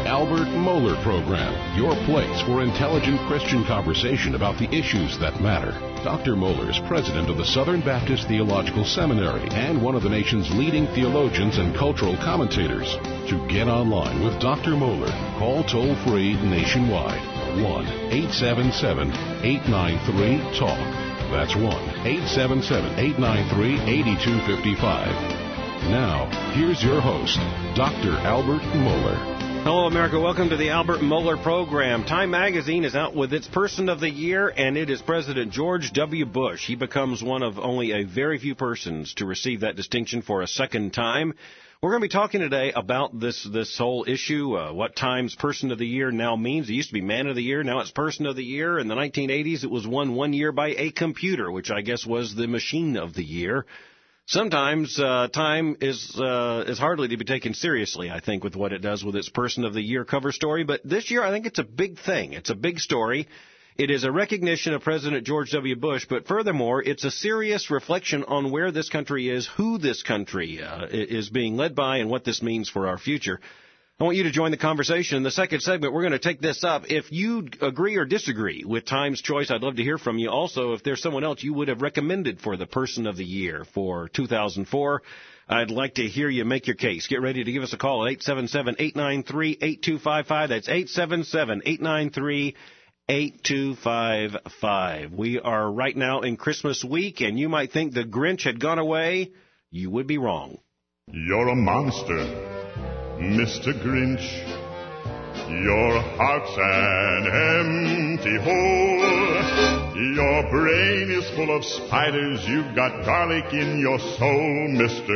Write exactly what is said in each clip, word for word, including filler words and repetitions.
the Albert Mohler Program, your place for intelligent Christian conversation about the issues that matter. Doctor Mohler is president of the Southern Baptist Theological Seminary and one of the nation's leading theologians and cultural commentators. To get online with Doctor Mohler, call toll-free nationwide, one eight seven seven, eight nine three, talk. That's one eight seven seven, eight nine three, eight two five five. Now, here's your host, Doctor Albert Mohler. Hello, America. Welcome to the Albert Mohler Program. Time Magazine is out with its Person of the Year, and it is President George W. Bush. He becomes one of only a very few persons to receive that distinction for a second time. We're going to be talking today about this this whole issue, uh, what Time's Person of the Year now means. It used to be Man of the Year. Now it's Person of the Year. In the nineteen eighties, it was won one year by a computer, which I guess was the Machine of the Year. Sometimes uh, Time is uh, is hardly to be taken seriously, I think, with what it does with its Person of the Year cover story. But this year, I think it's a big thing. It's a big story. It is a recognition of President George W. Bush, but furthermore, it's a serious reflection on where this country is, who this country uh, is being led by, and what this means for our future. I want you to join the conversation. In the second segment, we're going to take this up. If you agree or disagree with Time's choice, I'd love to hear from you. Also, if there's someone else you would have recommended for the Person of the Year for two thousand four, I'd like to hear you make your case. Get ready to give us a call at eight seven seven, eight nine three, eight two five five. That's eight seven seven, eight nine three, eight two five five. We are right now in Christmas week, and you might think the Grinch had gone away. You would be wrong. You're a monster, Mister Grinch. Your heart's an empty hole. Your brain is full of spiders. You've got garlic in your soul, Mister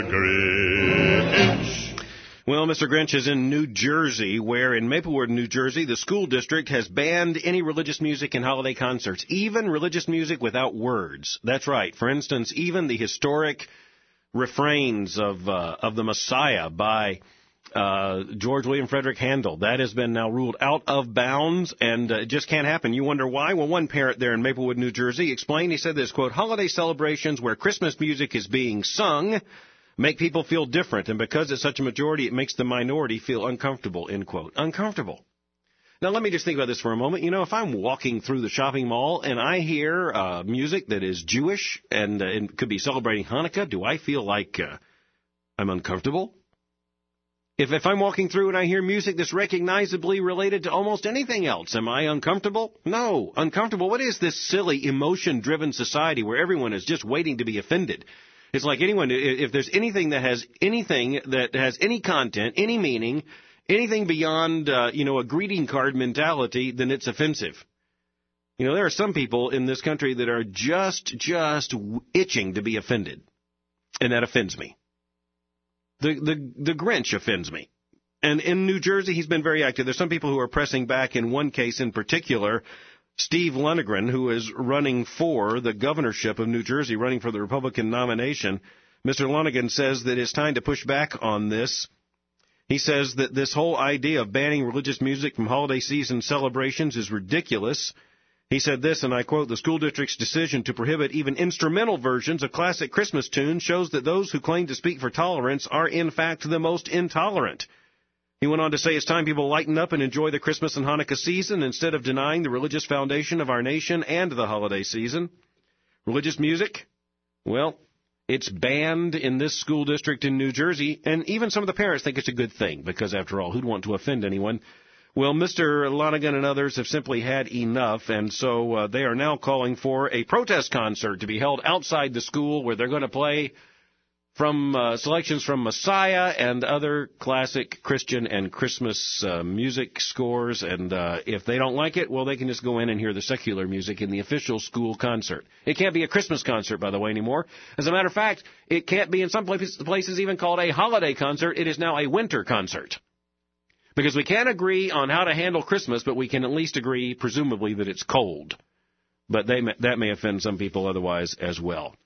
Grinch. Well, Mister Grinch is in New Jersey, where in Maplewood, New Jersey, the school district has banned any religious music and holiday concerts, even religious music without words. That's right. For instance, even the historic refrains of uh, of the Messiah by Uh, George William Frederick Handel. That has been now ruled out of bounds, and uh, it just can't happen. You wonder why? Well, one parent there in Maplewood, New Jersey, explained, he said this, quote, holiday celebrations where Christmas music is being sung make people feel different, and because it's such a majority, it makes the minority feel uncomfortable, end quote. Uncomfortable. Now, let me just think about this for a moment. You know, if I'm walking through the shopping mall and I hear uh, music that is Jewish and, uh, and could be celebrating Hanukkah, do I feel like uh, I'm uncomfortable? If if I'm walking through and I hear music that's recognizably related to almost anything else, am I uncomfortable? No. Uncomfortable? What is this silly, emotion-driven society where everyone is just waiting to be offended? It's like anyone, if there's anything that has anything that has any content, any meaning, anything beyond, uh, you know, a greeting card mentality, then it's offensive. You know, there are some people in this country that are just, just itching to be offended, and that offends me. The, the the Grinch offends me. And in New Jersey, he's been very active. There's some people who are pressing back. In one case in particular, Steve Lonergan, who is running for the governorship of New Jersey, running for the Republican nomination. Mister Lonergan says that it's time to push back on this. He says that this whole idea of banning religious music from holiday season celebrations is ridiculous. He said this, and I quote, the school district's decision to prohibit even instrumental versions of classic Christmas tunes shows that those who claim to speak for tolerance are, in fact, the most intolerant. He went on to say it's time people lighten up and enjoy the Christmas and Hanukkah season instead of denying the religious foundation of our nation and the holiday season. Religious music? Well, it's banned in this school district in New Jersey, and even some of the parents think it's a good thing because, after all, who'd want to offend anyone? Well, Mister Lonergan and others have simply had enough, and so uh, they are now calling for a protest concert to be held outside the school where they're going to play from uh, selections from Messiah and other classic Christian and Christmas uh, music scores. And uh, if they don't like it, well, they can just go in and hear the secular music in the official school concert. It can't be a Christmas concert, by the way, anymore. As a matter of fact, it can't be in some places, places even called a holiday concert. It is now a winter concert. Because we can't agree on how to handle Christmas, but we can at least agree, presumably, that it's cold. But they, that may offend some people otherwise as well.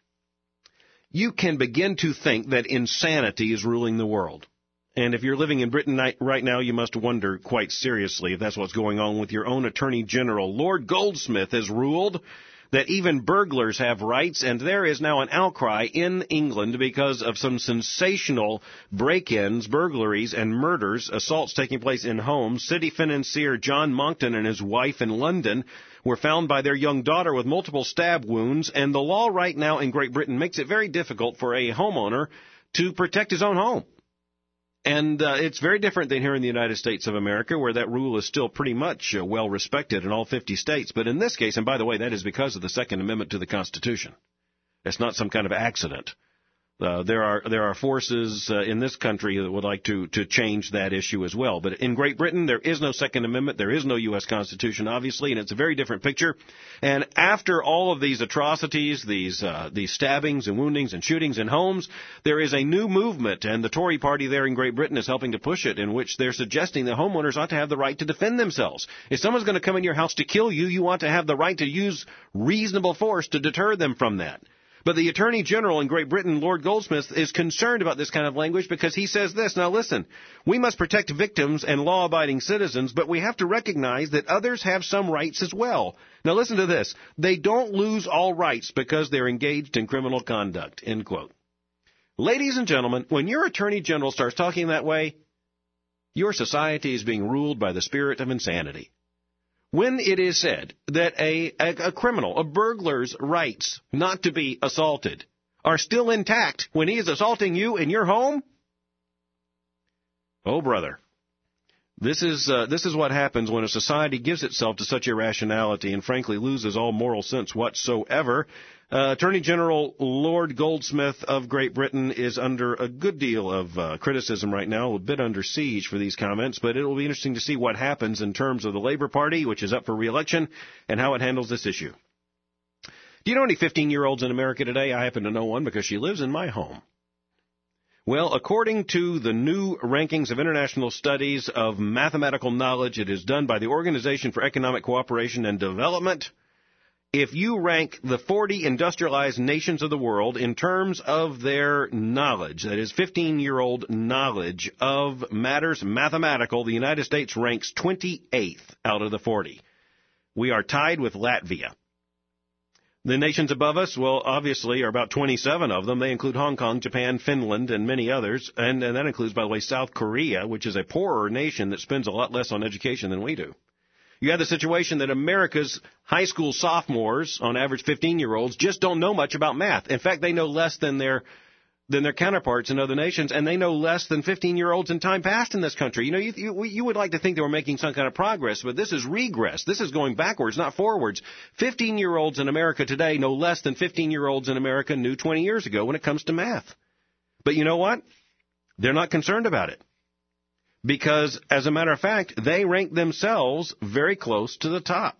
You can begin to think that insanity is ruling the world. And if you're living in Britain right now, you must wonder quite seriously if that's what's going on with your own Attorney General. Lord Goldsmith has ruled that even burglars have rights, and there is now an outcry in England because of some sensational break-ins, burglaries, and murders, assaults taking place in homes. City financier John Monckton and his wife in London were found by their young daughter with multiple stab wounds, and the law right now in Great Britain makes it very difficult for a homeowner to protect his own home. And uh, it's very different than here in the United States of America, where that rule is still pretty much uh, well respected in all fifty states. But in this case, and by the way, that is because of the Second Amendment to the Constitution. It's not some kind of accident. Uh, there are there are forces uh, in this country that would like to, to change that issue as well. But in Great Britain, there is no Second Amendment. There is no U S Constitution, obviously, and it's a very different picture. And after all of these atrocities, these uh, these stabbings and woundings and shootings in homes, there is a new movement, and the Tory party there in Great Britain is helping to push it, in which they're suggesting that homeowners ought to have the right to defend themselves. If someone's going to come in your house to kill you, you want to have the right to use reasonable force to deter them from that. But the Attorney General in Great Britain, Lord Goldsmith, is concerned about this kind of language because he says this. Now listen, we must protect victims and law-abiding citizens, but we have to recognize that others have some rights as well. Now listen to this. They don't lose all rights because they're engaged in criminal conduct, end quote. Ladies and gentlemen, when your Attorney General starts talking that way, your society is being ruled by the spirit of insanity. When it is said that a, a, a criminal, a burglar's rights not to be assaulted are still intact when he is assaulting you in your home, oh, brother, this is uh, this is what happens when a society gives itself to such irrationality and, frankly, loses all moral sense whatsoever. Uh, Attorney General Lord Goldsmith of Great Britain is under a good deal of uh, criticism right now, a bit under siege for these comments, but it will be interesting to see what happens in terms of the Labour Party, which is up for re-election, and how it handles this issue. Do you know any fifteen-year-olds in America today? I happen to know one because she lives in my home. Well, according to the new rankings of international studies of mathematical knowledge, it is done by the Organization for Economic Cooperation and Development. If you rank the forty industrialized nations of the world in terms of their knowledge, that is fifteen-year-old knowledge of matters mathematical, the United States ranks twenty-eighth out of the forty. We are tied with Latvia. The nations above us, well, obviously, are about twenty-seven of them. They include Hong Kong, Japan, Finland, and many others. And, and that includes, by the way, South Korea, which is a poorer nation that spends a lot less on education than we do. You have the situation that America's high school sophomores, on average fifteen-year-olds, just don't know much about math. In fact, they know less than their than their counterparts in other nations, and they know less than fifteen-year-olds in time past in this country. You know, you, you, you would like to think they were making some kind of progress, but this is regress. This is going backwards, not forwards. fifteen-year-olds in America today know less than fifteen-year-olds in America knew twenty years ago when it comes to math. But you know what? They're not concerned about it. Because, as a matter of fact, they rank themselves very close to the top.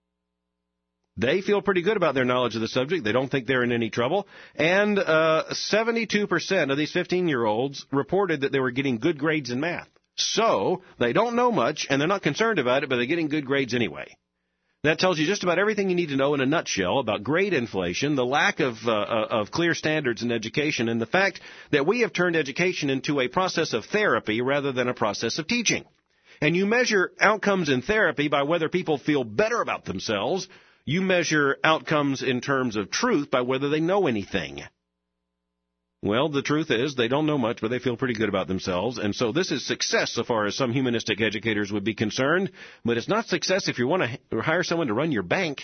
They feel pretty good about their knowledge of the subject. They don't think they're in any trouble. And uh, seventy-two percent of these fifteen-year-olds reported that they were getting good grades in math. So, they don't know much, and they're not concerned about it, but they're getting good grades anyway. That tells you just about everything you need to know in a nutshell about grade inflation, the lack of uh, of clear standards in education, and the fact that we have turned education into a process of therapy rather than a process of teaching. And you measure outcomes in therapy by whether people feel better about themselves. You measure outcomes in terms of truth by whether they know anything. Well, the truth is they don't know much, but they feel pretty good about themselves. And so this is success so far as some humanistic educators would be concerned. But it's not success if you want to hire someone to run your bank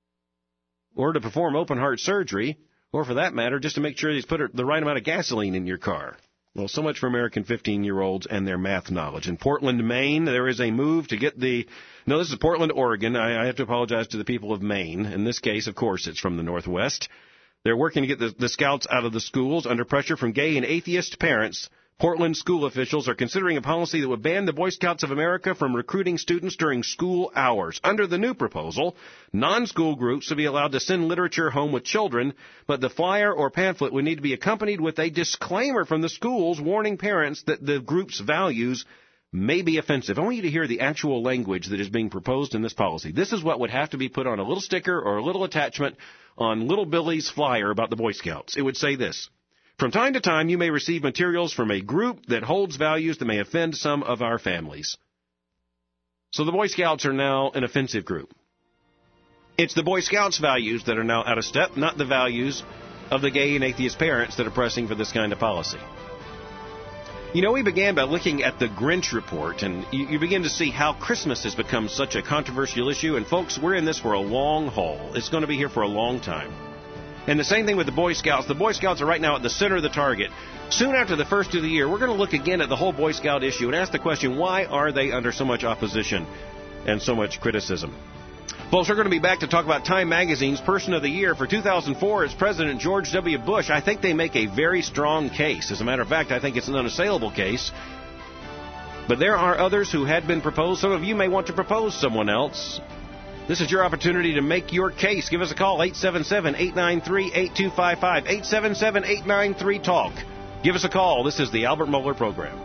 or to perform open-heart surgery or, for that matter, just to make sure he's put the right amount of gasoline in your car. Well, so much for American fifteen-year-olds and their math knowledge. In Portland, Maine, there is a move to get the – no, this is Portland, Oregon. I, I have to apologize to the people of Maine. In this case, of course, it's from the Northwest. They're working to get the, the scouts out of the schools under pressure from gay and atheist parents. Portland school officials are considering a policy that would ban the Boy Scouts of America from recruiting students during school hours. Under the new proposal, non-school groups would be allowed to send literature home with children, but the flyer or pamphlet would need to be accompanied with a disclaimer from the schools warning parents that the group's values may be offensive. I want you to hear the actual language that is being proposed in this policy. This is what would have to be put on a little sticker or a little attachment on Little Billy's flyer about the Boy Scouts. It would say this: from time to time, you may receive materials from a group that holds values that may offend some of our families. So the Boy Scouts are now an offensive group. It's the Boy Scouts' values that are now out of step, not the values of the gay and atheist parents that are pressing for this kind of policy. You know, we began by looking at the Grinch report, and you, you begin to see how Christmas has become such a controversial issue. And, folks, we're in this for a long haul. It's going to be here for a long time. And the same thing with the Boy Scouts. The Boy Scouts are right now at the center of the target. Soon after the first of the year, we're going to look again at the whole Boy Scout issue and ask the question, why are they under so much opposition and so much criticism? Folks, we're going to be back to talk about Time Magazine's Person of the Year for two thousand four as President George W. Bush. I think they make a very strong case. As a matter of fact, I think it's an unassailable case. But there are others who had been proposed. Some of you may want to propose someone else. This is your opportunity to make your case. Give us a call, eight seven seven, eight nine three, eight two five five, eight seven seven, eight nine three, talk. Give us a call. This is the Albert Mohler Program.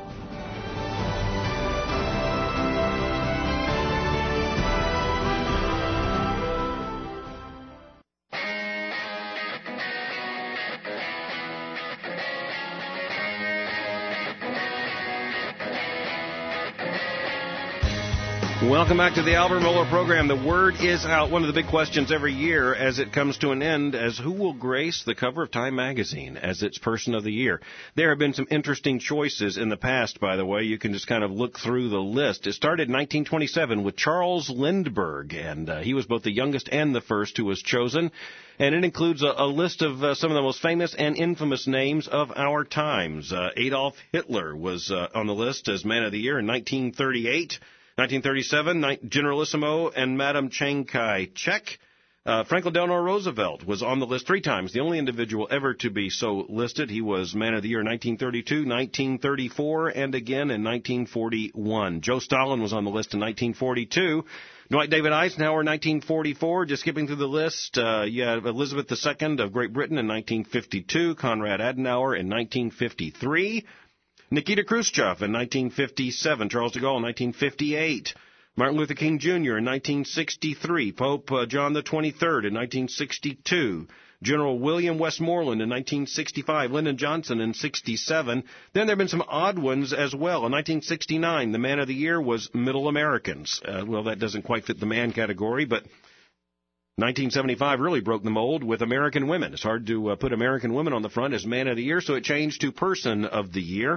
Welcome back to the Albert Mohler Program. The word is out. One of the big questions every year as it comes to an end as who will grace the cover of Time Magazine as its Person of the Year. There have been some interesting choices in the past, by the way. You can just kind of look through the list. It started in nineteen twenty-seven with Charles Lindbergh, and uh, he was both the youngest and the first who was chosen. And it includes a, a list of uh, some of the most famous and infamous names of our times. Uh, Adolf Hitler was uh, on the list as Man of the Year in nineteen thirty-eight. nineteen thirty-seven, Generalissimo and Madame Chiang Kai-shek. Uh, Franklin Delano Roosevelt was on the list three times, the only individual ever to be so listed. He was Man of the Year in nineteen thirty-two, nineteen thirty-four, and again in nineteen forty-one. Joe Stalin was on the list in nineteen forty-two. Dwight David Eisenhower, nineteen forty-four. Just skipping through the list, uh, you have Elizabeth the Second of Great Britain in nineteen fifty-two, Konrad Adenauer in nineteen fifty-three. Nikita Khrushchev in nineteen fifty-seven, Charles de Gaulle in nineteen fifty-eight, Martin Luther King Junior in nineteen sixty-three, Pope uh, John the twenty-third in nineteen sixty-two, General William Westmoreland in nineteen sixty-five, Lyndon Johnson in sixty-seven. Then there have been some odd ones as well. In nineteen sixty-nine, the Man of the Year was Middle Americans. Uh, well, that doesn't quite fit the man category, but nineteen seventy-five really broke the mold with American women. It's hard to uh, put American women on the front as Man of the Year, so it changed to Person of the Year.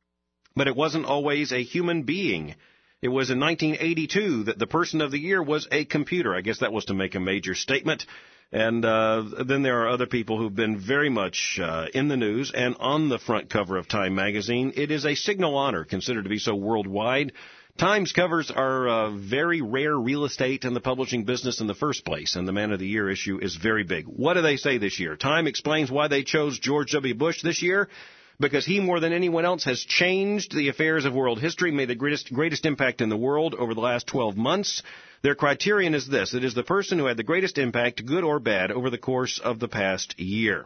But it wasn't always a human being. It was in nineteen eighty-two that the Person of the Year was a computer. I guess that was to make a major statement. And uh, then there are other people who've been very much uh, in the news and on the front cover of Time Magazine. It is a signal honor, considered to be so worldwide. Time's covers are uh, very rare real estate in the publishing business in the first place, and the Man of the Year issue is very big. What do they say this year? Time explains why they chose George W. Bush this year. Because he, more than anyone else, has changed the affairs of world history, made the greatest, greatest impact in the world over the last twelve months. Their criterion is this. It is the person who had the greatest impact, good or bad, over the course of the past year.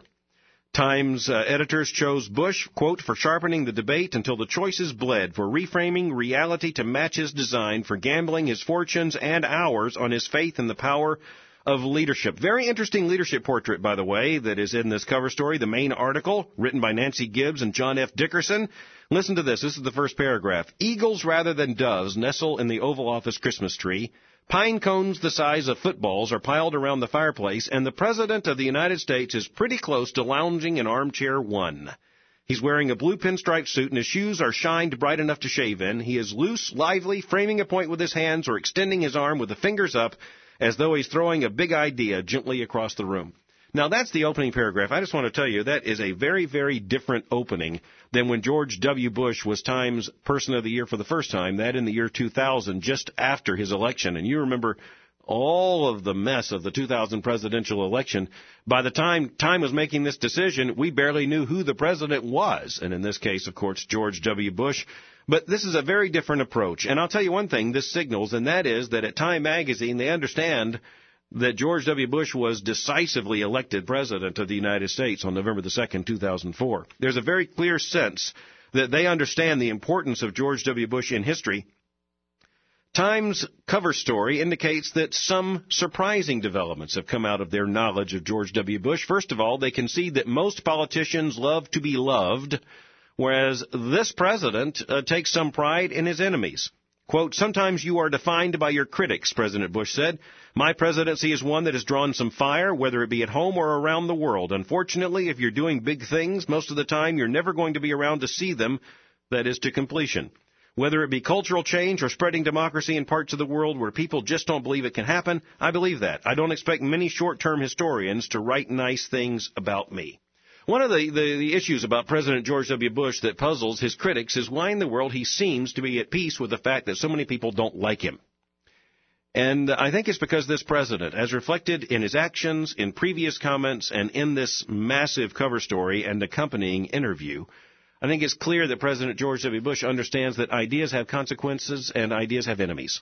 Time's uh, editors chose Bush, quote, for sharpening the debate until the choices bled, for reframing reality to match his design, for gambling his fortunes and ours on his faith in the power of leadership. Very interesting leadership portrait, by the way, that is in this cover story, the main article, written by Nancy Gibbs and John F. Dickerson. Listen to this. This is the first paragraph. Eagles rather than doves nestle in the Oval Office Christmas tree. Pine cones the size of footballs are piled around the fireplace, and the President of the United States is pretty close to lounging in armchair one. He's wearing a blue pinstripe suit, and his shoes are shined bright enough to shave in. He is loose, lively, framing a point with his hands or extending his arm with the fingers up, as though he's throwing a big idea gently across the room. Now, that's the opening paragraph. I just want to tell you that is a very, very different opening than when George W. Bush was Time's Person of the Year for the first time, that in the year two thousand, just after his election. And you remember all of the mess of the two thousand presidential election. By the time Time was making this decision, we barely knew who the president was. And in this case, of course, George W. Bush. But this is a very different approach. And I'll tell you one thing this signals, and that is that at Time Magazine, they understand that George W. Bush was decisively elected President of the United States on November the second, two thousand four. There's a very clear sense that they understand the importance of George W. Bush in history. Time's cover story indicates that some surprising developments have come out of their knowledge of George W. Bush. First of all, they concede that most politicians love to be loved, whereas this president uh, takes some pride in his enemies. Quote, sometimes you are defined by your critics, President Bush said. My presidency is one that has drawn some fire, whether it be at home or around the world. Unfortunately, if you're doing big things, most of the time you're never going to be around to see them, that is, to completion. Whether it be cultural change or spreading democracy in parts of the world where people just don't believe it can happen, I believe that. I don't expect many short-term historians to write nice things about me. One of the, the, the issues about President George W. Bush that puzzles his critics is why in the world he seems to be at peace with the fact that so many people don't like him. And I think it's because this president, as reflected in his actions, in previous comments, and in this massive cover story and accompanying interview, I think it's clear that President George W. Bush understands that ideas have consequences and ideas have enemies.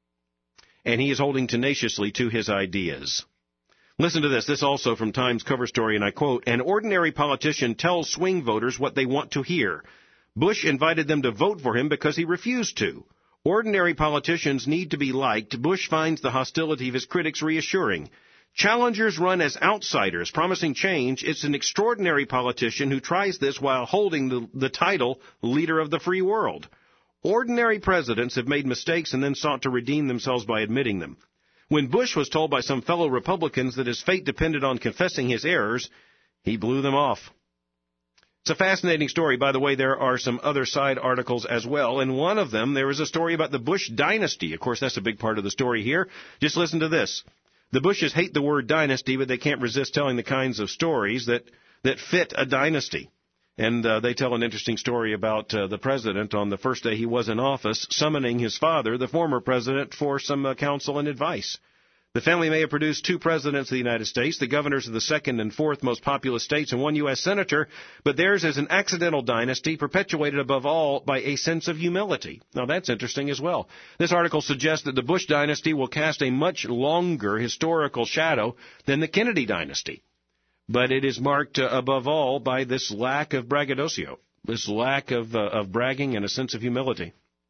And he is holding tenaciously to his ideas. Listen to this. This also from Times cover story, and I quote, an ordinary politician tells swing voters what they want to hear. Bush invited them to vote for him because he refused to. Ordinary politicians need to be liked. Bush finds the hostility of his critics reassuring. Challengers run as outsiders, promising change. It's an extraordinary politician who tries this while holding the, the title leader of the free world. Ordinary presidents have made mistakes and then sought to redeem themselves by admitting them. When Bush was told by some fellow Republicans that his fate depended on confessing his errors, he blew them off. It's a fascinating story. By the way, there are some other side articles as well. In one of them, there is a story about the Bush dynasty. Of course, that's a big part of the story here. Just listen to this. The Bushes hate the word dynasty, but they can't resist telling the kinds of stories that, that fit a dynasty. And uh, they tell an interesting story about uh, the president on the first day he was in office summoning his father, the former president, for some uh, counsel and advice. The family may have produced two presidents of the United States, the governors of the second and fourth most populous states, and one U S senator, but theirs is an accidental dynasty perpetuated above all by a sense of humility. Now, that's interesting as well. This article suggests that the Bush dynasty will cast a much longer historical shadow than the Kennedy dynasty. But it is marked uh, above all by this lack of braggadocio, this lack of, uh, of bragging and a sense of humility.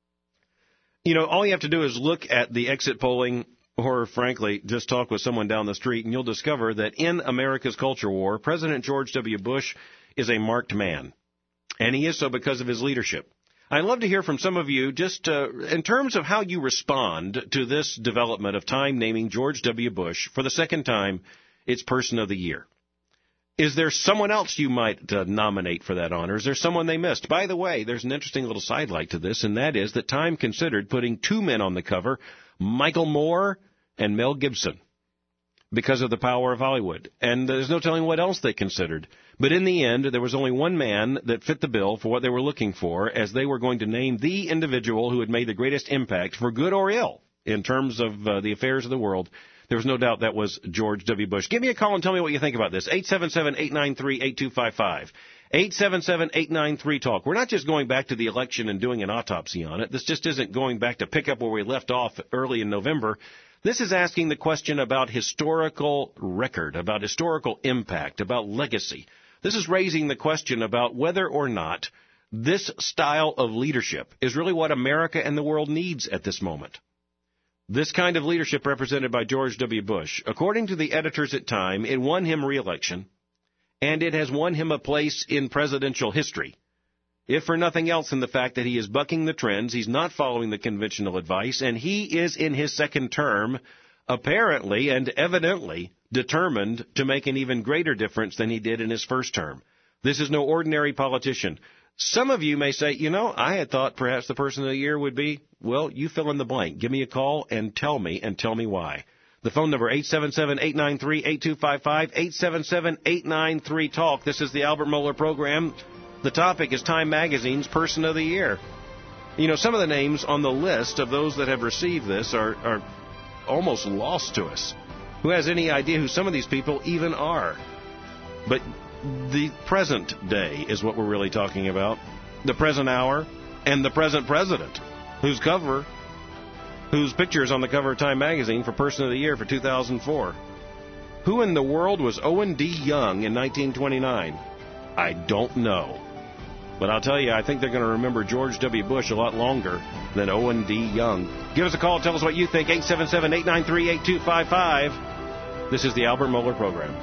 You know, all you have to do is look at the exit polling or, frankly, just talk with someone down the street, and you'll discover that in America's culture war, President George W. Bush is a marked man. And he is so because of his leadership. I'd love to hear from some of you just uh, in terms of how you respond to this development of Time naming George W. Bush for the second time its Person of the Year. Is there someone else you might uh, nominate for that honor? Is there someone they missed? By the way, there's an interesting little sidelight to this, and that is that Time considered putting two men on the cover, Michael Moore and Mel Gibson, because of the power of Hollywood. And there's no telling what else they considered. But in the end, there was only one man that fit the bill for what they were looking for, as they were going to name the individual who had made the greatest impact, for good or ill, in terms of uh, the affairs of the world. There was no doubt that was George W. Bush. Give me a call and tell me what you think about this. eight seven seven, eight nine three, eight two five five. eight seven seven, eight nine three, talk. We're not just going back to the election and doing an autopsy on it. This just isn't going back to pick up where we left off early in November. This is asking the question about historical record, about historical impact, about legacy. This is raising the question about whether or not this style of leadership is really what America and the world needs at this moment. This kind of leadership represented by George W. Bush, according to the editors at Time, it won him re-election, and it has won him a place in presidential history, if for nothing else than the fact that he is bucking the trends, he's not following the conventional advice, and he is in his second term, apparently and evidently determined to make an even greater difference than he did in his first term. This is no ordinary politician. Some of you may say, you know, I had thought perhaps the Person of the Year would be, well, you fill in the blank. Give me a call and tell me, and tell me why. The phone number, eight seven seven, eight nine three, eight two five five, eight seven seven, eight nine three, talk. This is the Albert Mohler Program. The topic is Time Magazine's Person of the Year. You know, some of the names on the list of those that have received this are, are almost lost to us. Who has any idea who some of these people even are? But the present day is what we're really talking about. The present hour and the present president, whose cover, whose picture is on the cover of Time Magazine for Person of the Year for two thousand four. Who in the world was Owen D. Young in nineteen twenty-nine? I don't know. But I'll tell you, I think they're going to remember George W. Bush a lot longer than Owen D. Young. Give us a call. Tell us what you think. eight seven seven, eight nine three, eight two five five. This is the Albert Mohler Program.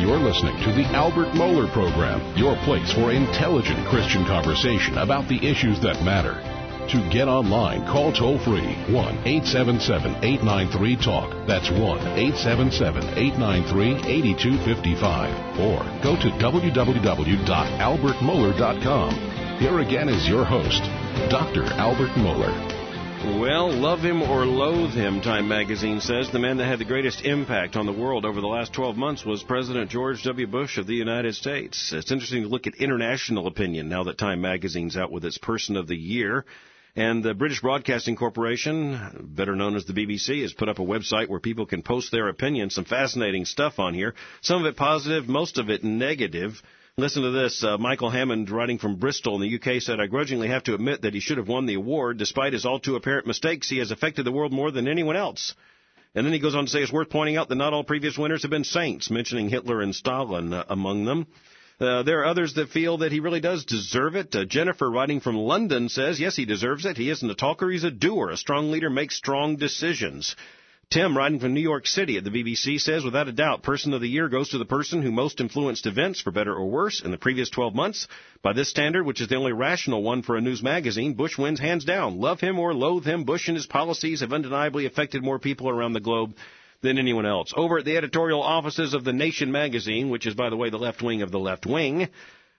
You're listening to the Albert Mohler Program, your place for intelligent Christian conversation about the issues that matter. To get online, call toll-free one eight seven seven, eight nine three, TALK. That's one eight seven seven, eight nine three, eight two five five. Or go to w w w dot albert mohler dot com. Here again is your host, Doctor Albert Mohler. Well, love him or loathe him, Time magazine says, the man that had the greatest impact on the world over the last twelve months was President George W. Bush of the United States. It's interesting to look at international opinion now that Time magazine's out with its Person of the Year. And the British Broadcasting Corporation, better known as the B B C, has put up a website where people can post their opinions. Some fascinating stuff on here. Some of it positive, most of it negative. Listen to this. Uh, Michael Hammond, writing from Bristol in the U K, said, I grudgingly have to admit that he should have won the award. Despite his all too apparent mistakes, he has affected the world more than anyone else. And then he goes on to say it's worth pointing out that not all previous winners have been saints, mentioning Hitler and Stalin uh, among them. Uh, there are others that feel that he really does deserve it. Uh, Jennifer, writing from London, says, yes, he deserves it. He isn't a talker, he's a doer. A strong leader makes strong decisions. Tim, writing from New York City at the B B C, says, without a doubt, Person of the Year goes to the person who most influenced events, for better or worse, in the previous twelve months. By this standard, which is the only rational one for a news magazine, Bush wins hands down. Love him or loathe him, Bush and his policies have undeniably affected more people around the globe than anyone else. Over at the editorial offices of The Nation magazine, which is, by the way, the left wing of the left wing,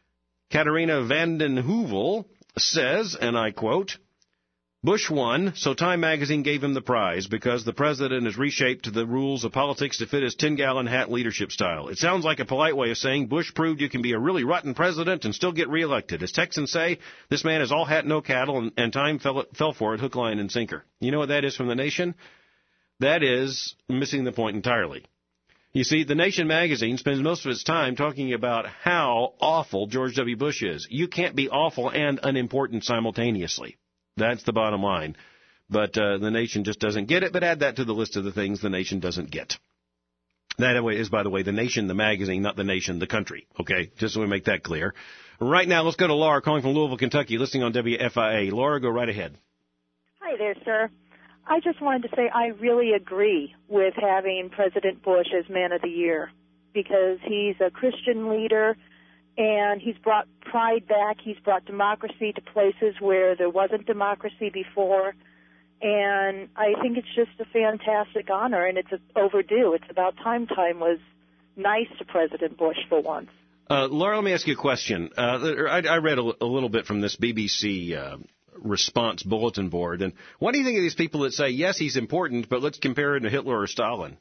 Katarina Vanden Heuvel says, and I quote, Bush won, so Time magazine gave him the prize because the president has reshaped the rules of politics to fit his ten-gallon hat leadership style. It sounds like a polite way of saying Bush proved you can be a really rotten president and still get reelected. As Texans say, this man is all hat, no cattle, and, and Time fell, fell for it hook, line, and sinker. You know what that is from The Nation? That is missing the point entirely. You see, The Nation magazine spends most of its time talking about how awful George W. Bush is. You can't be awful and unimportant simultaneously. That's the bottom line. But uh, The Nation just doesn't get it, but add that to the list of the things The Nation doesn't get. That is, by the way, The Nation, the magazine, not The Nation, the country. Okay, just so we make that clear. Right now, let's go to Laura, calling from Louisville, Kentucky, listening on W F I A. Laura, go right ahead. Hi there, sir. I just wanted to say I really agree with having President Bush as Man of the Year because he's a Christian leader and he's brought pride back. He's brought democracy to places where there wasn't democracy before. And I think it's just a fantastic honor, and it's overdue. It's about time time was nice to President Bush for once. Uh, Laura, let me ask you a question. Uh, I, I read a, a little bit from this B B C uh, response bulletin board. And what do you think of these people that say, yes, he's important, but let's compare him to Hitler or Stalin?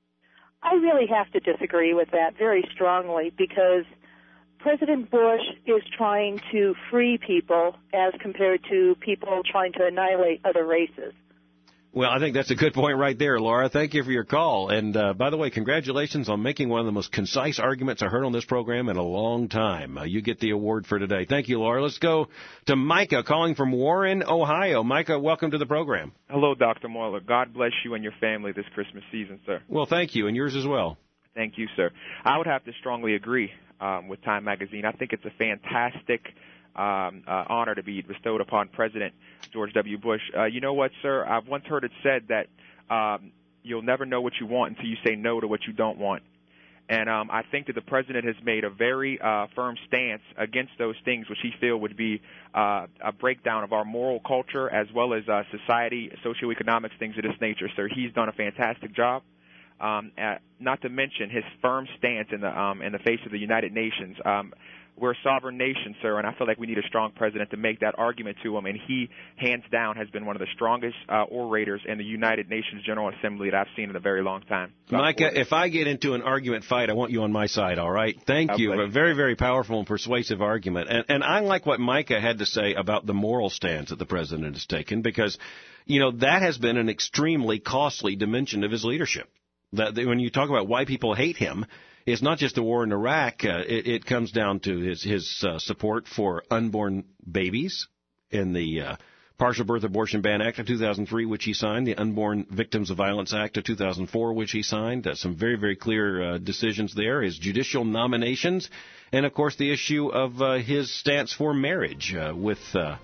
I really have to disagree with that very strongly because President Bush is trying to free people as compared to people trying to annihilate other races. Well, I think that's a good point right there, Laura. Thank you for your call. And, uh, by the way, congratulations on making one of the most concise arguments I heard on this program in a long time. Uh, you get the award for today. Thank you, Laura. Let's go to Micah calling from Warren, Ohio. Micah, welcome to the program. Hello, Doctor Mohler. God bless you and your family this Christmas season, sir. Well, thank you, and yours as well. Thank you, sir. I would have to strongly agree um, with Time Magazine. I think it's a fantastic um, uh, honor to be bestowed upon President George W. Bush. Uh, you know what, sir? I've once heard it said that um, you'll never know what you want until you say no to what you don't want. And um, I think that the president has made a very uh, firm stance against those things which he feels would be uh, a breakdown of our moral culture as well as uh, society, socioeconomics, things of this nature, sir. He's done a fantastic job. Um, at, not to mention his firm stance in the um, in the face of the United Nations. Um, we're a sovereign nation, sir, and I feel like we need a strong president to make that argument to him. And he, hands down, has been one of the strongest uh, orators in the United Nations General Assembly that I've seen in a very long time. Micah, if I get into an argument fight, I want you on my side, all right? Thank you. A very, very powerful and persuasive argument. And, and I like what Micah had to say about the moral stance that the president has taken because, you know, that has been an extremely costly dimension of his leadership. That when you talk about why people hate him, it's not just the war in Iraq. Uh, it, it comes down to his his uh, support for unborn babies in the uh, Partial Birth Abortion Ban Act of two thousand three, which he signed, the Unborn Victims of Violence Act of two thousand four, which he signed. Uh, some very, very clear uh, decisions there. His judicial nominations, and, of course, the issue of uh, his stance for marriage uh, with uh,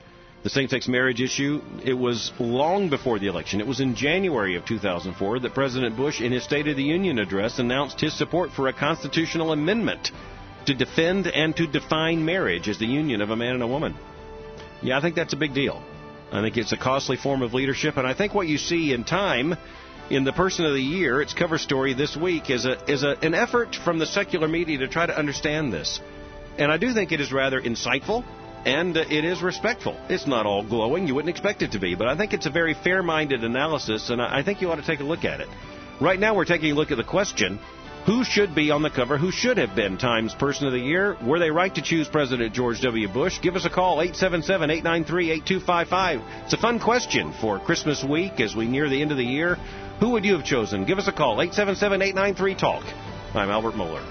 The same-sex marriage issue, it was long before the election. It was in January of two thousand four that President Bush, in his State of the Union address, announced his support for a constitutional amendment to defend and to define marriage as the union of a man and a woman. Yeah, I think that's a big deal. I think it's a costly form of leadership, and I think what you see in Time, in the Person of the Year, its cover story this week, is a is a, an effort from the secular media to try to understand this. And I do think it is rather insightful, and uh, it is respectful. It's not all glowing. You wouldn't expect it to be, but I think it's a very fair-minded analysis, and I, I think you ought to take a look at it. Right now we're taking a look at the question, who should be on the cover? Who should have been Time's Person of the Year? Were they right to choose President George W. Bush? Give us a call, eight seven seven, eight nine three, eight two five five. It's a fun question for Christmas week as we near the end of the year. Who would you have chosen? Give us a call, eight seven seven, eight nine three, talk. I'm Albert Mohler.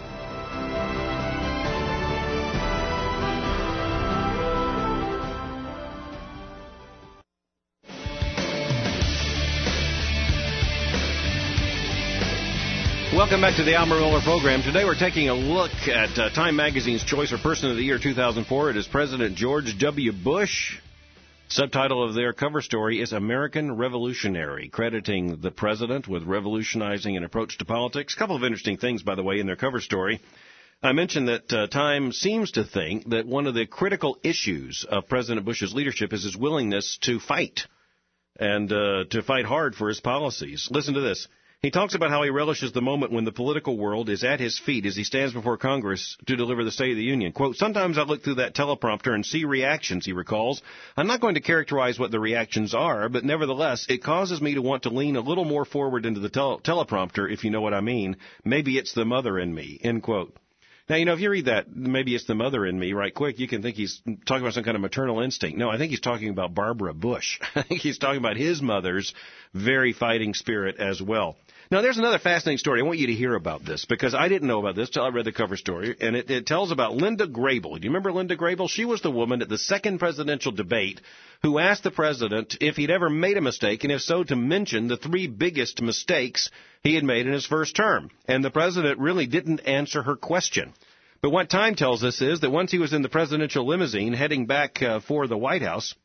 Welcome back to the Albert Mohler program. Today we're taking a look at uh, Time Magazine's choice for Person of the Year two thousand four. It is President George W. Bush. Subtitle of their cover story is American Revolutionary, crediting the president with revolutionizing an approach to politics. A couple of interesting things, by the way, in their cover story. I mentioned that uh, Time seems to think that one of the critical issues of President Bush's leadership is his willingness to fight and uh, to fight hard for his policies. Listen to this. He talks about how he relishes the moment when the political world is at his feet as he stands before Congress to deliver the State of the Union. Quote, sometimes I look through that teleprompter and see reactions, he recalls. I'm not going to characterize what the reactions are, but nevertheless, it causes me to want to lean a little more forward into the tele- teleprompter, if you know what I mean. Maybe it's the mother in me, end quote. Now, you know, if you read that, maybe it's the mother in me right quick, you can think he's talking about some kind of maternal instinct. No, I think he's talking about Barbara Bush. I think he's talking about his mother's very fighting spirit as well. Now, there's another fascinating story. I want you to hear about this because I didn't know about this until I read the cover story, and it, it tells about Linda Grable. Do you remember Linda Grable? She was the woman at the second presidential debate who asked the president if he'd ever made a mistake, and if so, to mention the three biggest mistakes he had made in his first term. And the president really didn't answer her question. But what Time tells us is that once he was in the presidential limousine heading back uh, for the White House,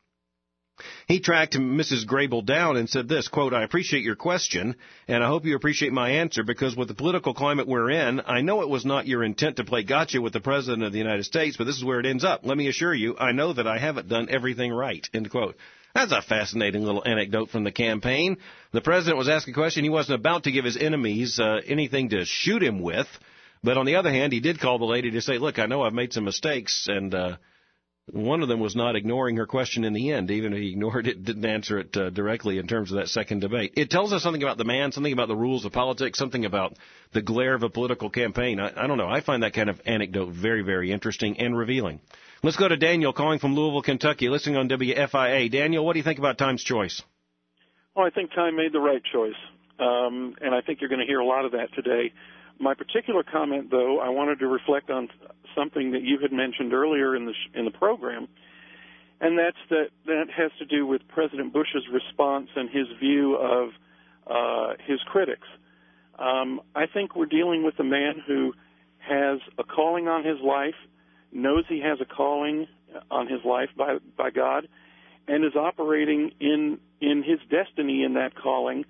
he tracked Missus Grable down and said this, quote, I appreciate your question, and I hope you appreciate my answer, because with the political climate we're in, I know it was not your intent to play gotcha with the President of the United States, but this is where it ends up. Let me assure you, I know that I haven't done everything right, end quote. That's a fascinating little anecdote from the campaign. The President was asked a question. He wasn't about to give his enemies uh, anything to shoot him with, but on the other hand, he did call the lady to say, look, I know I've made some mistakes, and uh one of them was not ignoring her question in the end. Even if he ignored it, didn't answer it uh, directly in terms of that second debate. It tells us something about the man, something about the rules of politics, something about the glare of a political campaign. I, I don't know. I find that kind of anecdote very, very interesting and revealing. Let's go to Daniel calling from Louisville, Kentucky, listening on W F I A. Daniel, what do you think about Time's choice? Well, I think Time made the right choice, um, and I think you're going to hear a lot of that today. My particular comment, though, I wanted to reflect on something that you had mentioned earlier in the sh- in the program, and that's that that has to do with President Bush's response and his view of uh, his critics. Um, I think we're dealing with a man who has a calling on his life, knows he has a calling on his life by by God, and is operating in in his destiny in that calling,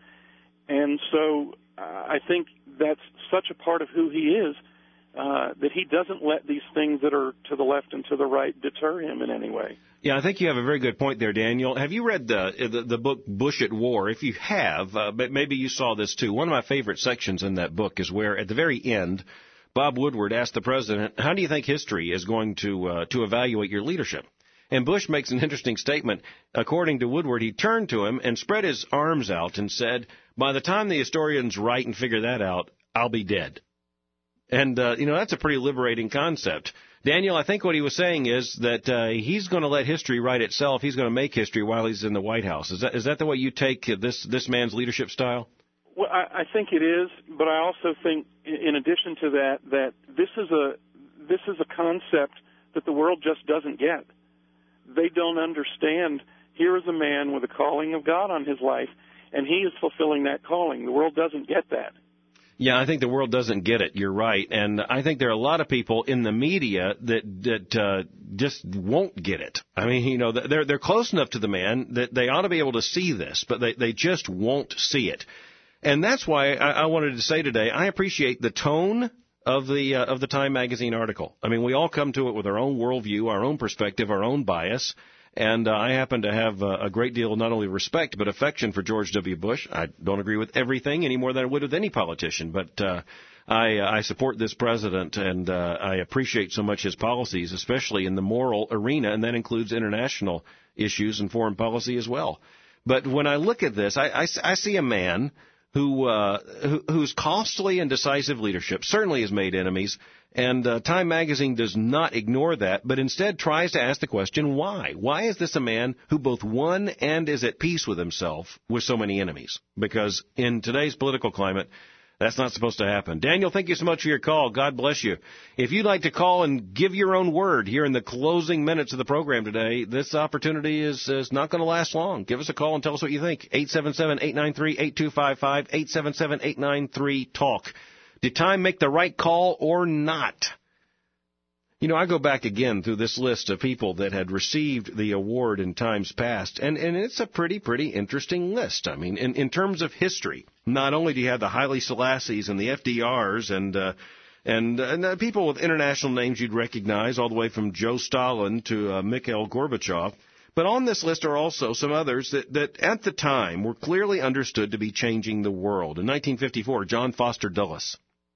and so uh, I think that's such a part of who he is uh, that he doesn't let these things that are to the left and to the right deter him in any way. Yeah, I think you have a very good point there, Daniel. Have you read the the, the book Bush at War? If you have, uh, but maybe you saw this too. One of my favorite sections in that book is where, at the very end, Bob Woodward asked the president, how do you think history is going to uh, to evaluate your leadership? And Bush makes an interesting statement. According to Woodward, he turned to him and spread his arms out and said, by the time the historians write and figure that out, I'll be dead. And, uh, you know, that's a pretty liberating concept. Daniel, I think what he was saying is that uh, he's going to let history write itself. He's going to make history while he's in the White House. Is that is that the way you take this this man's leadership style? Well, I, I think it is, but I also think, in addition to that, that this is a this is a concept that the world just doesn't get. They don't understand. Here is a man with a calling of God on his life, and he is fulfilling that calling. The world doesn't get that. Yeah, I think the world doesn't get it. You're right. And I think there are a lot of people in the media that that uh, just won't get it. I mean, you know, they're they're close enough to the man that they ought to be able to see this, but they, they just won't see it. And that's why I, I wanted to say today, I appreciate the tone of the uh, of the Time magazine article. I mean, we all come to it with our own worldview, our own perspective, our own bias. And uh, I happen to have uh, a great deal of not only respect but affection for George W. Bush. I don't agree with everything any more than I would with any politician, but uh, I, uh, I support this president, and uh, I appreciate so much his policies, especially in the moral arena, and that includes international issues and foreign policy as well. But when I look at this, I, I, I see a man who, uh, who whose costly and decisive leadership certainly has made enemies. And uh, Time magazine does not ignore that, but instead tries to ask the question, why? Why is this a man who both won and is at peace with himself with so many enemies? Because in today's political climate, that's not supposed to happen. Daniel, thank you so much for your call. God bless you. If you'd like to call and give your own word here in the closing minutes of the program today, this opportunity is, is not going to last long. Give us a call and tell us what you think. eight seven seven, eight nine three, eight two five five, eight seven seven, eight nine three, talk. Did Time make the right call or not? You know, I go back again through this list of people that had received the award in times past, and, and it's a pretty, pretty interesting list. I mean, in, in terms of history, not only do you have the Haile Selassies and the F D Rs and uh, and, and uh, people with international names you'd recognize, all the way from Joe Stalin to uh, Mikhail Gorbachev, but on this list are also some others that, that at the time were clearly understood to be changing the world. In nineteen fifty-four, John Foster Dulles,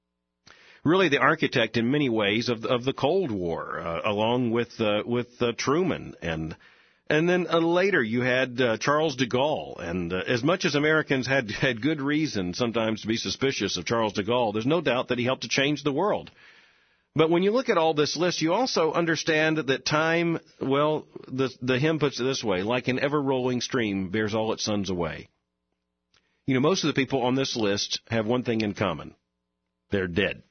really the architect in many ways of of the Cold War, uh, along with uh, with uh, Truman, and and then uh, later you had uh, Charles de Gaulle. And uh, as much as Americans had had good reason sometimes to be suspicious of Charles de Gaulle, there's no doubt that he helped to change the world. But when you look at all this list, you also understand that time, well, the the hymn puts it this way: like an ever-rolling stream bears all its sons away. You know, most of the people on this list have one thing in common: they're dead.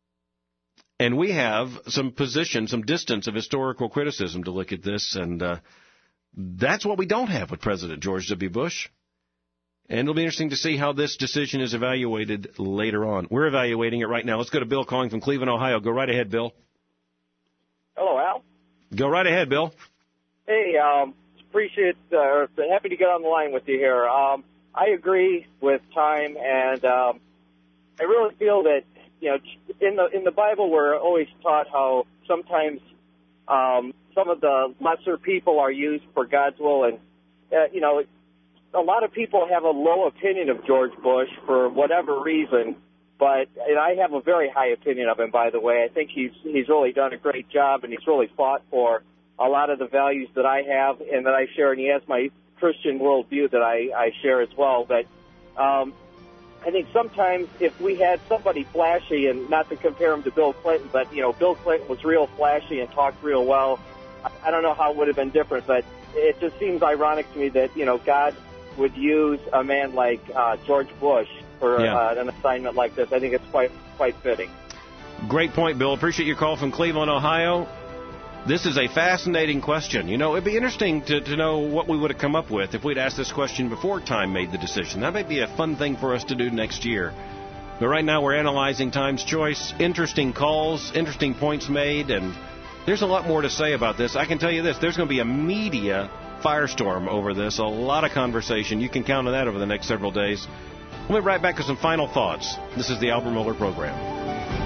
And we have some position, some distance of historical criticism to look at this, and uh, that's what we don't have with President George W. Bush. And it'll be interesting to see how this decision is evaluated later on. We're evaluating it right now. Let's go to Bill calling from Cleveland, Ohio. Go right ahead, Bill. Hello, Al. Go right ahead, Bill. Hey, um, appreciate, uh, happy to get on the line with you here. Um, I agree with Time, and um, I really feel that, you know, in the in the Bible, we're always taught how sometimes um, some of the lesser people are used for God's will, and uh, you know, a lot of people have a low opinion of George Bush for whatever reason. But and I have a very high opinion of him, by the way. I think he's he's really done a great job, and he's really fought for a lot of the values that I have and that I share, and he has my Christian worldview that I, I share as well. But um, I think sometimes if we had somebody flashy, and not to compare him to Bill Clinton, but, you know, Bill Clinton was real flashy and talked real well. I, I don't know how it would have been different, but it just seems ironic to me that, you know, God would use a man like uh, George Bush for yeah. uh, an assignment like this. I think it's quite quite fitting. Great point, Bill. Appreciate your call from Cleveland, Ohio. This is a fascinating question. You know, it'd be interesting to, to know what we would have come up with if we'd asked this question before Time made the decision. That might be a fun thing for us to do next year. But right now we're analyzing Time's choice. Interesting calls, interesting points made, and there's a lot more to say about this. I can tell you this, there's going to be a media firestorm over this, a lot of conversation. You can count on that over the next several days. We'll be right back with some final thoughts. This is the Albert Mohler Program.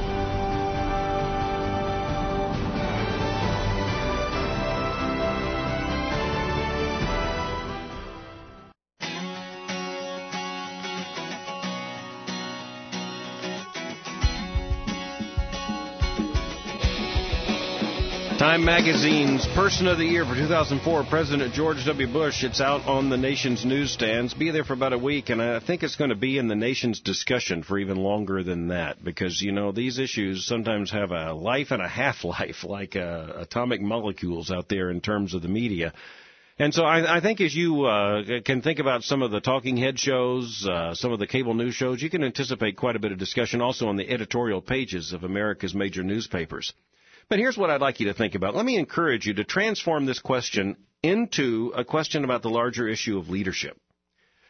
Time Magazine's Person of the Year for two thousand four, President George W. Bush. It's out on the nation's newsstands. Be there for about a week, and I think it's going to be in the nation's discussion for even longer than that, because, you know, these issues sometimes have a life and a half-life, like uh, atomic molecules out there in terms of the media. And so I, I think as you uh, can think about some of the talking head shows, uh, some of the cable news shows, you can anticipate quite a bit of discussion also on the editorial pages of America's major newspapers. But here's what I'd like you to think about. Let me encourage you to transform this question into a question about the larger issue of leadership.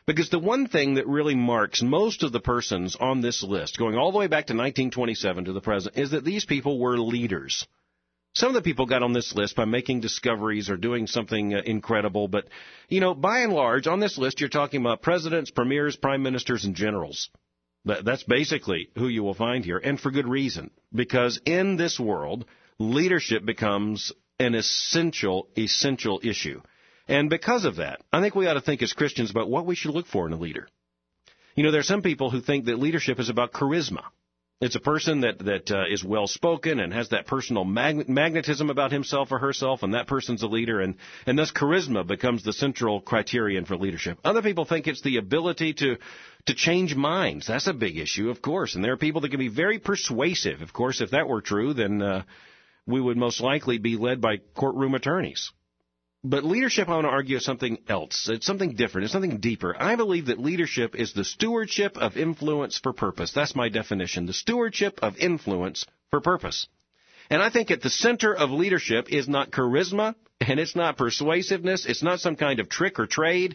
Because the one thing that really marks most of the persons on this list, going all the way back to nineteen twenty-seven to the present, is that these people were leaders. Some of the people got on this list by making discoveries or doing something uh, incredible, but, you know, by and large, on this list, you're talking about presidents, premiers, prime ministers, and generals. That, that's basically who you will find here, and for good reason. Because in this world, leadership becomes an essential, essential issue. And because of that, I think we ought to think as Christians about what we should look for in a leader. You know, there are some people who think that leadership is about charisma. It's a person that, that uh, is well-spoken and has that personal mag- magnetism about himself or herself, and that person's a leader, and, and thus charisma becomes the central criterion for leadership. Other people think it's the ability to, to change minds. That's a big issue, of course, and there are people that can be very persuasive. Of course, if that were true, then uh, we would most likely be led by courtroom attorneys. But leadership, I want to argue, is something else. It's something different. It's something deeper. I believe that leadership is the stewardship of influence for purpose. That's my definition. The stewardship of influence for purpose. And I think at the center of leadership is not charisma, and it's not persuasiveness. It's not some kind of trick or trade.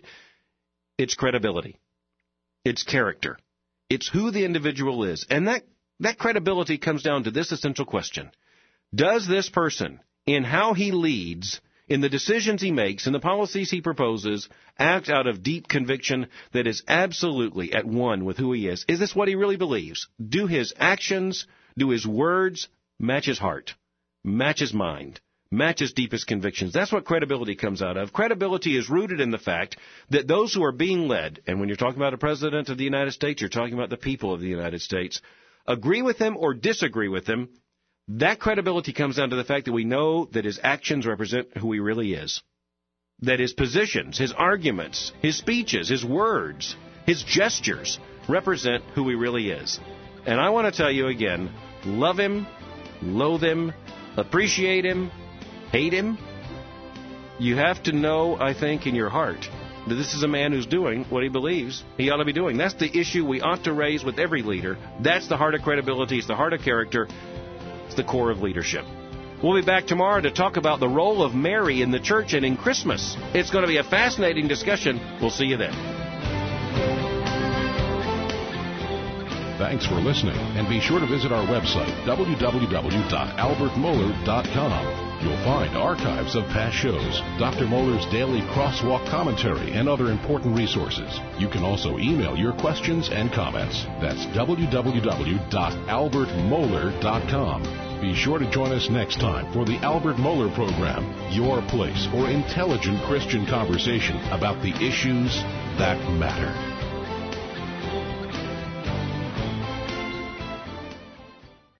It's credibility. It's character. It's who the individual is. And that, that credibility comes down to this essential question. Does this person, in how he leads, in the decisions he makes, in the policies he proposes, act out of deep conviction that is absolutely at one with who he is? Is this what he really believes? Do his actions, do his words match his heart, match his mind, match his deepest convictions? That's what credibility comes out of. Credibility is rooted in the fact that those who are being led, and when you're talking about a president of the United States, you're talking about the people of the United States, agree with him or disagree with him. That credibility comes down to the fact that we know that his actions represent who he really is. That his positions, his arguments, his speeches, his words, his gestures represent who he really is. And I want to tell you again, love him, loathe him, appreciate him, hate him. You have to know, I think, in your heart that this is a man who's doing what he believes he ought to be doing. That's the issue we ought to raise with every leader. That's the heart of credibility. It's the heart of character. The core of leadership. We'll be back tomorrow to talk about the role of Mary in the church and in Christmas. It's going to be a fascinating discussion. We'll see you then. Thanks for listening, and be sure to visit our website, w w w dot albert mohler dot com. You'll find archives of past shows, Doctor Mohler's daily crosswalk commentary, and other important resources. You can also email your questions and comments. That's w w w dot albert mohler dot com. Be sure to join us next time for the Albert Mohler Program, your place for intelligent Christian conversation about the issues that matter.